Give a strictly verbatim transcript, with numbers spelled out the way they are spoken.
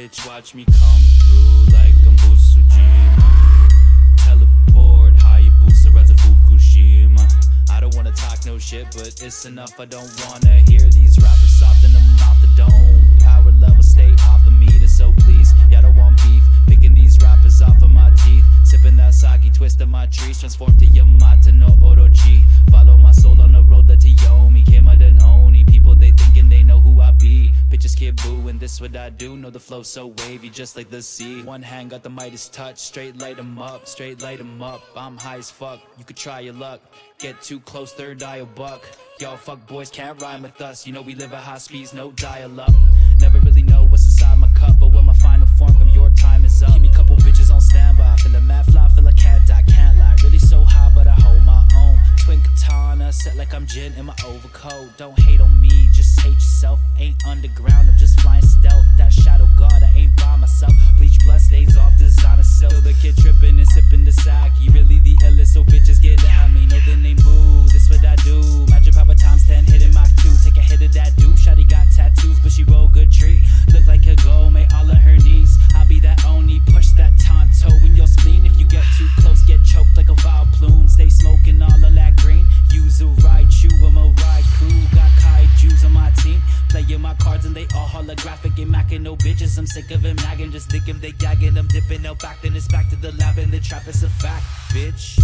bitch, watch me come through like I'm Busujima. Teleport, Hayabusa, Raza Fukushima. I don't wanna talk no shit, but it's enough. I don't wanna hear these rappers soften them off the dome. Power level, stay off the meter, so please, y'all don't want beef. Picking these rappers off of my teeth. Sipping that sake, twisting my trees. Transform to Yamata no Orochi. Follow my soul on the road to Yomi. Kima den Oni. People, they thinking they know who I be. Bitches kid boo, and this what I do. Know the flow so wavy, just like the sea. One hand got the Midas touch. Straight light 'em up, straight light 'em up. I'm high as fuck, you could try your luck. Get too close, third eye a buck. Y'all fuck boys can't rhyme with us. You know we live at high speeds, no dial up. Never really know what's inside my cup, but when my final form come, your time is up. Give me a couple bitches on standby. Feel a mad fly, feel a cat die, can't lie. Really so high, but I hold my own. Twin katana, set like I'm Jin in my overcoat. Don't hate on me, just hate yourself. Ain't underground, I'm just flying stealth. That shadow guard, I ain't by myself. Bleach blood stains off designer silk. Still the kid tripping and sipping the sake. Really the illest, so bitches get at me. Know the name boo, this what I do. Magic power times ten, hitting Mach two. Take a hit of that dupe. Shawty got tattoos, but she roll good tree. Look like a gold, made all of her knees. I'll be that Oni, push that Tonto in your spleen. If you get too close, get choked like a vile plume. Stay smoking all of that green. Use a right chew, I'm a ride crew. Got kaijus on my team. Playing my cards and they all holographic. Ain't macking no bitches, I'm sick of him nagging. Just dick him, they gagging, I'm dipping out back. Then it's back to the lab and the trap, it's a fact, bitch.